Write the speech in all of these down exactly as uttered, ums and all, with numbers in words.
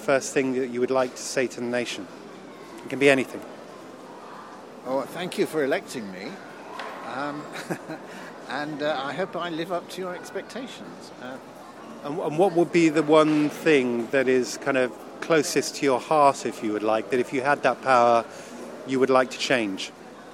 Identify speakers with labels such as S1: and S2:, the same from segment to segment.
S1: first thing that you would like to say to the nation? It can be anything.
S2: Oh, thank you for electing me. Um, and uh, I hope I live up to your expectations. Uh,
S1: and, and what would be the one thing that is kind of closest to your heart, if you would like, that if you had that power, you would like to change?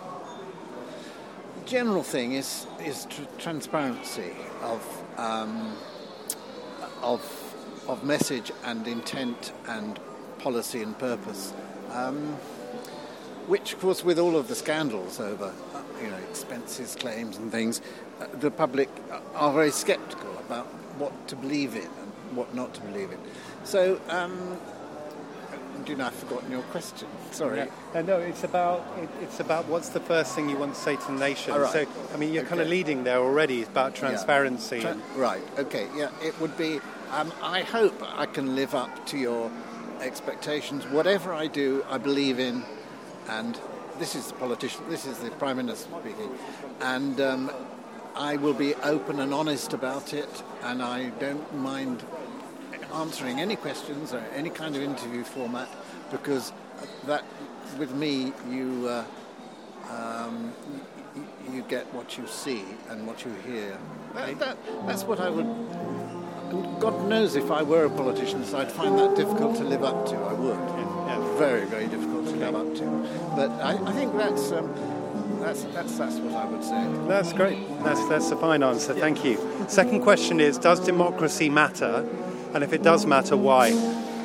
S2: The general thing is is tr- transparency of um, of of message and intent and policy and purpose, um, which, of course, with all of the scandals over, you know, expenses, claims, and things, uh, the public are very sceptical about what to believe in and what not to believe in. So. Um, Do you know, I've forgotten your question. Sorry.
S1: Yeah. Uh, no, it's about it, it's about what's the first thing you want to say to the nation.
S2: Oh, right.
S1: So, I mean, you're
S2: okay.
S1: kind of leading there already. It's about transparency.
S2: Yeah. Tra- right. Okay. Yeah. It would be. Um, I hope I can live up to your expectations. Whatever I do, I believe in, and this is the politician. This is the Prime Minister speaking, and um, I will be open and honest about it, and I don't mind answering any questions or any kind of interview format, because that, with me, you uh, um, you, you get what you see and what you hear. That, that, that's what I would. God knows if I were a politician, so I'd find that difficult to live up to. I would. Yeah, yeah. Very, very difficult to live up to. But I, I think that's. Um, That's, that's that's what I would say.
S1: That's great. That's that's a fine answer. Thank you. Second question is: does democracy matter? And if it does matter, why?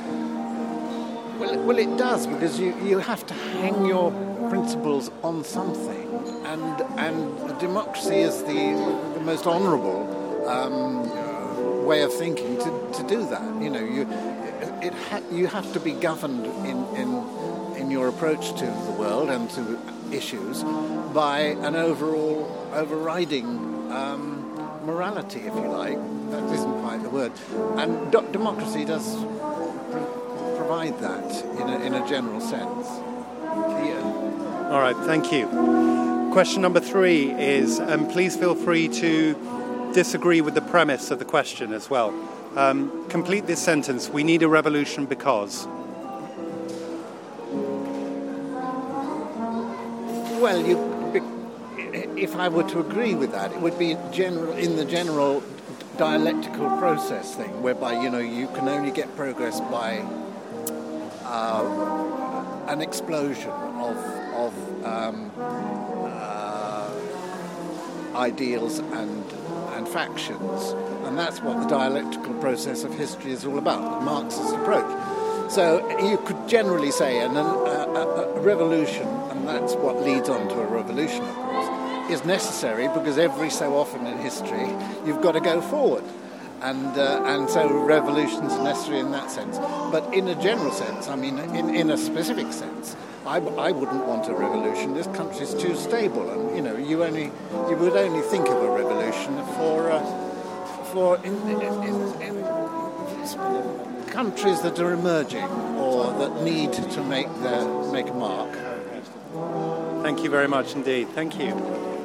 S2: Well, well, it does, because you, you have to hang your principles on something, and and democracy is the the most honourable um, way of thinking to, to do that. You know, you it ha- you have to be governed in in in your approach to the world and to issues by an overall overriding um, morality, if you like. That isn't quite the word. And do- democracy does pro- provide that in a, in a general sense. Yeah.
S1: All right, thank you. Question number three is, and um, please feel free to disagree with the premise of the question as well. Um, complete this sentence: we need a revolution because...
S2: Well, you, if I were to agree with that, it would be general in the general dialectical process thing, whereby, you know, you can only get progress by uh, an explosion of of um, uh, ideals and and factions, and that's what the dialectical process of history is all about, the Marxist approach. So you could generally say an, a, a, a revolution, and that's what leads on to a revolution, of course, is necessary, because every so often in history you've got to go forward. And uh, and so revolutions are necessary in that sense. But in a general sense, I mean, in, in a specific sense, I, I wouldn't want a revolution. This country's too stable, and, you know, you only you would only think of a revolution for uh, for in, in, in, in countries that are emerging or that need to make their make a mark.
S1: Thank you very much indeed. Thank you.